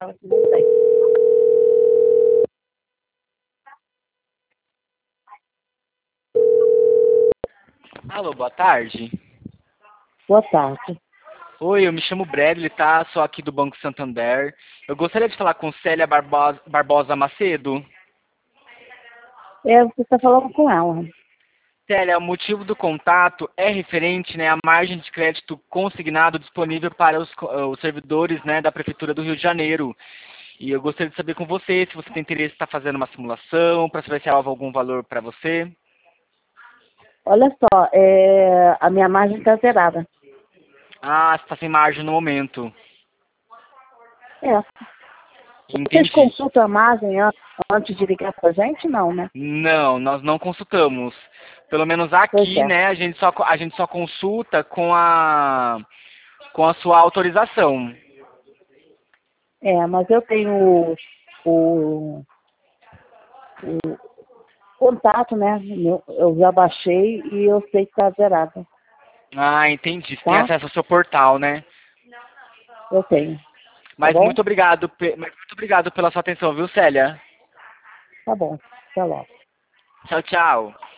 Não sei. Alô, boa tarde. Boa tarde. Oi, eu me chamo Bradley, tá? Sou aqui do Banco Santander. Eu gostaria de falar com Célia Barbosa Macedo. Você está falando com ela. Célia, o motivo do contato é referente, né, à margem de crédito consignado disponível para os servidores, né, da Prefeitura do Rio de Janeiro. E eu gostaria de saber com você se você tem interesse em estar fazendo uma simulação, para saber se há algum valor para você. Olha só, a minha margem está zerada. Ah, você está sem margem no momento. É. Vocês Entendi. consultam a margem antes de ligar para a gente? Não, né? Não, nós não consultamos. Pelo menos Pois aqui, é. né, a gente só consulta com a sua autorização. Mas eu tenho o contato, né? Eu já baixei e eu sei que está zerada, Ah, entendi. Você tem tá? acesso ao seu portal, né? Eu tenho, tá Mas bom? muito obrigado pela sua atenção, viu, Célia? Tá bom. Até logo. Tchau, tchau.